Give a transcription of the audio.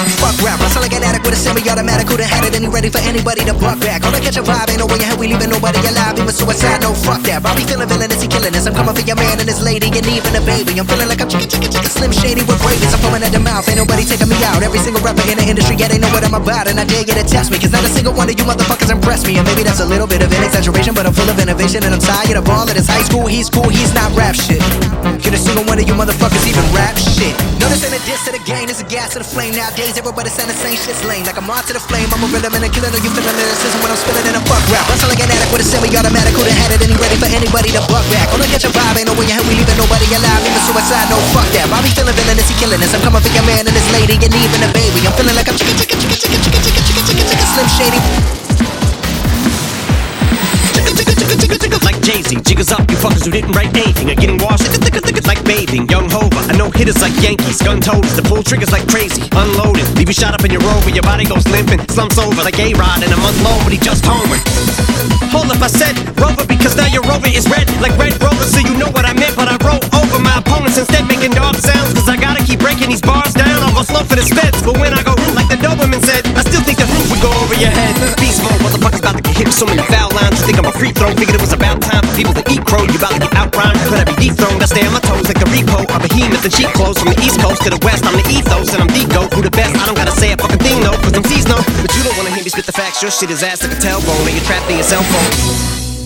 Fuck rap, I sound like an addict with a semi-automatic. Who done had it and he ready for anybody to buck back. All I catch a vibe, ain't no way in hell we leaving nobody alive. Even suicide, no fuck that. Bobby feeling villainous, he killing us. I'm coming for your man and his lady and even a baby. I'm feeling like I'm chicken Slim Shady with rabies. I'm foaming at the mouth, ain't nobody taking me out. Every single rapper in the industry, yeah, they know what I'm about. And I dare you to test me, cause not a single one of you motherfuckers impress me. And maybe that's a little bit of an exaggeration, but I'm full of innovation. And I'm tired of all of this high school, he's cool, he's not rap shit. Can a single one of you motherfuckers even rap shit? No, this ain't a diss to the game, this a gas to the flame. Nowadays everybody saying the same shit's lame. Like I'm on to the flame, I'm a rhythm and a killer. Know you feeling lyricism when I'm spilling in a fuck rap. I sound like an addict with a semi-automatic. Who done had it and he ready for anybody to buck back. All I catch a vibe, ain't no way in hell we leaving nobody alive. Even suicide, no fuck that. Bobby feeling villainous, he killing us. I'm coming for your man and his lady and even a baby. I'm feeling like I'm chicken Slim Shady. Like Jay-Z, jiggers up, you fuckers who didn't write anything are getting washed. Like bathing, young Hova, I know hitters like Yankees, gun toters, the pull triggers like crazy, unloaded, leave you shot up in your rover, your body goes limping, slumps over like A-Rod in a month loan, but he just homered. Hold up, I said Rover because now your Rover is red, like Red Rover, so you know what I meant, but I roll over my opponents instead, making dog sounds, cause I gotta keep breaking these bars down. I'll go slow for the speds, but when I go like the Doberman said, I still think the roof would go over your head. Beast mode, motherfuckers about to get hit with so many foul lines. You think I'm a free throw, figured it was about time for people to eat crow. You about to get outrhymed, could I be dethroned? I stay on my toes like the repo, a behemoth and cheap clothes. From the east coast to the west, I'm the ethos and I'm Deco. Who the best? I don't gotta say a fucking thing though, cause I'm seasonal. But you don't wanna hear me spit the facts, your shit is ass like a tailbone, and you're trapped in your cell phone.